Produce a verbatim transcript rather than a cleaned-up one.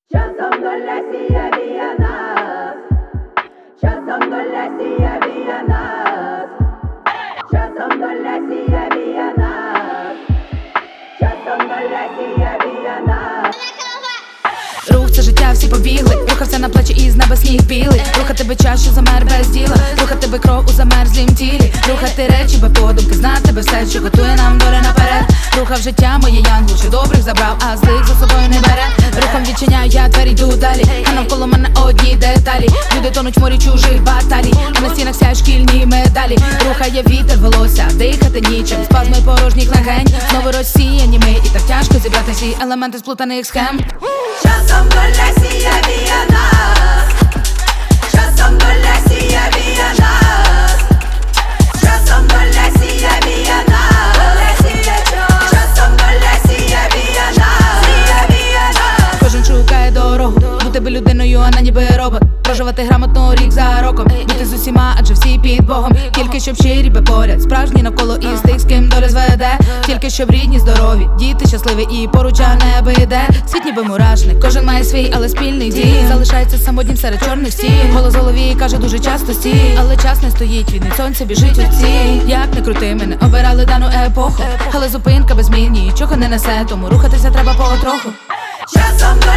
Часом доля сіє віє нас, часом доля сіє віє нас, часом доля сіє віє нас, часом доля сіє віє нас. Рух — це життя, всі побігли. Рухався на плечі і з неба сніг білий. Руха тебе час, що замер без діла. Руха тебе кров у замерзлім тілі. Рухати речі без подумки, знати тебе все, що готує нам доля наперед. Рухав життя моє янгол, що добрих забрав, а злих за собою не бере. Рухом відчиняю, я двері йду далі, а навколо мене одні деталі. Люди тонуть в морі чужих баталій, а на стінах сяють шкільні медалі. Рухає вітер, волосся, дихати нічим. Спазми порожніх легень, знову розсіяні ми. І так тяжко зібрати всі елементи сплутаних схем. Часом доля сіє віє нас, часом доля сіє віє нас, часом доля сіє віє нас, часом доля сіє віє нас, сіє віє нас. Кожен шукає дорогу, бути би людиною, а не ніби робот. Проживати грамотно рік за роком, бути з усіма, адже всі під Богом. Тільки щоб щирі би поряд, справжні навколо із тих, з ким доля зведе. Тільки щоб рідні, здорові, діти щасливі і поруч, а небо йде. Світ ніби мурашник, кожен має свій, але спільний дім. Залишається самотнім серед чорних стін. Голос в голові каже дуже часто стій, але час не стоїть, від сонця біжить у ціль. Як не крути, ми не обирали дану епоху, але зупинка без змін нічого не несе, тому рухатися треба потроху. Часом